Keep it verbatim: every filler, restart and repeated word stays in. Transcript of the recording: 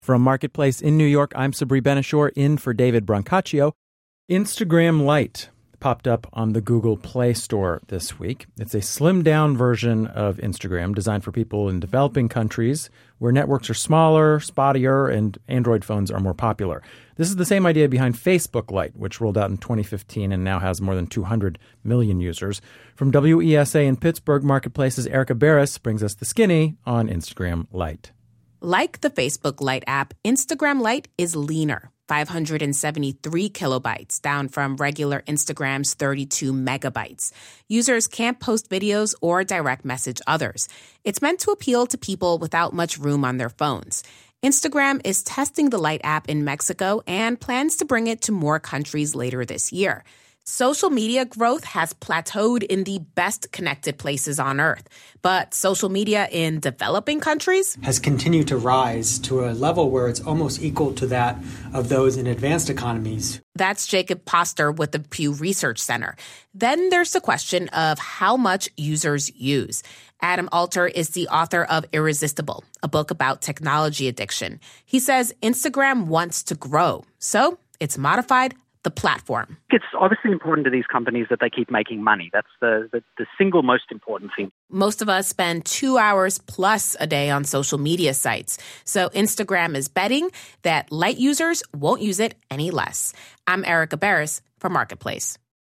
From Marketplace in New York, I'm Sabri Ben-Achour, in for David Brancaccio. Instagram Lite popped up on the Google Play Store this week. It's a slimmed-down version of Instagram designed for people in developing countries where networks are smaller, spottier, and Android phones are more popular. This is the same idea behind Facebook Lite, which rolled out in twenty fifteen and now has more than two hundred million users. From W E S A in Pittsburgh, Marketplace's Erica Barris brings us the skinny on Instagram Lite. Like the Facebook Lite app, Instagram Lite is leaner, five hundred seventy-three kilobytes, down from regular Instagram's thirty-two megabytes. Users can't post videos or direct message others. It's meant to appeal to people without much room on their phones. Instagram is testing the Lite app in Mexico and plans to bring it to more countries later this year. Social media growth has plateaued in the best connected places on Earth, but social media in developing countries has continued to rise to a level where it's almost equal to that of those in advanced economies. That's Jacob Poster with the Pew Research Center. Then there's the question of how much users use. Adam Alter is the author of Irresistible, a book about technology addiction. He says Instagram wants to grow, so it's modified the platform. It's obviously important to these companies that they keep making money. That's the, the, the single most important thing. Most of us spend two hours plus a day on social media sites. So Instagram is betting that Lite users won't use it any less. I'm Erica Barris for Marketplace.